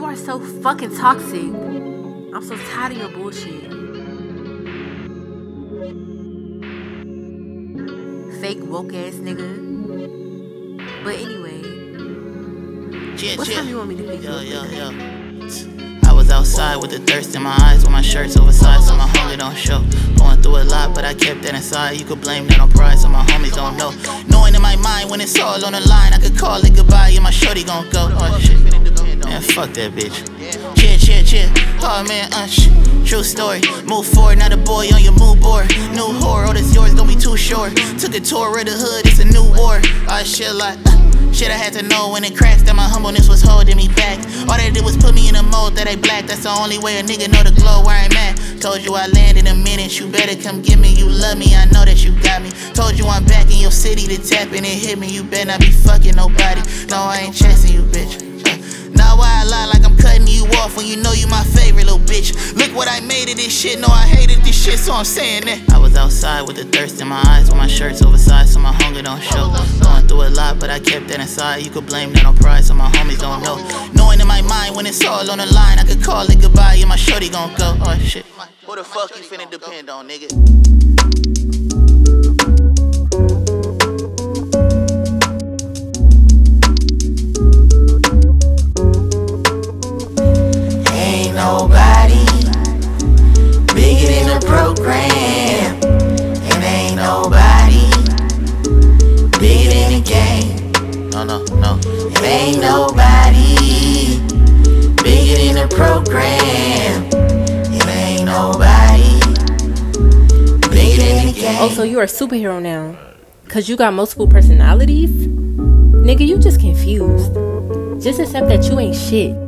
are so fucking toxic. I'm so tired of your bullshit. Fake woke ass nigga. But anyway, what time you want me to pick you up? I was outside with the thirst in my eyes, with my shirt's oversized, so my hunger don't show. Going through a lot, but I kept that inside. You could blame that on pride, so my homies don't know. Knowing in my mind when it's all on the line, I could call it goodbye, and my shorty gon' go. Oh shit, man, fuck that bitch. Chill. Oh man, true story. Move forward, not a boy on your mood board. New whore, all that's yours gon' be too short. Took a tour of the hood, it's a new war. Oh shit, like. Shit I had to know when it cracks that my humbleness was holding me back. All they did was put me in a mode that ain't black. That's the only way a nigga know the glow where I'm at. Told you I land in a minute, you better come get me. You love me, I know that you got me. Told you I'm back in your city to tap and it hit me. You better not be fucking nobody. No, I ain't chasing you, bitch. Now why I lie like I'm cutting you off when you know you my favorite little bitch. Look what I made of this shit, no I hated this shit, so I'm saying that. I was outside with the thirst in my eyes, with my shirt's oversized, so my hunger don't show. Going through a lot, but I kept that inside. You could blame that on pride, so my homies don't know. Knowing in my mind when it's all on the line, I could call it goodbye, and my shorty gon' go. Oh shit. Who the fuck you finna depend on, nigga? Nobody bigger than the program, and ain't nobody bigger than the game. No. And ain't nobody bigger than the program, and ain't nobody bigger than the game. Oh, so you're a superhero now? Cause you got multiple personalities? Nigga, you just confused. Just accept that you ain't shit.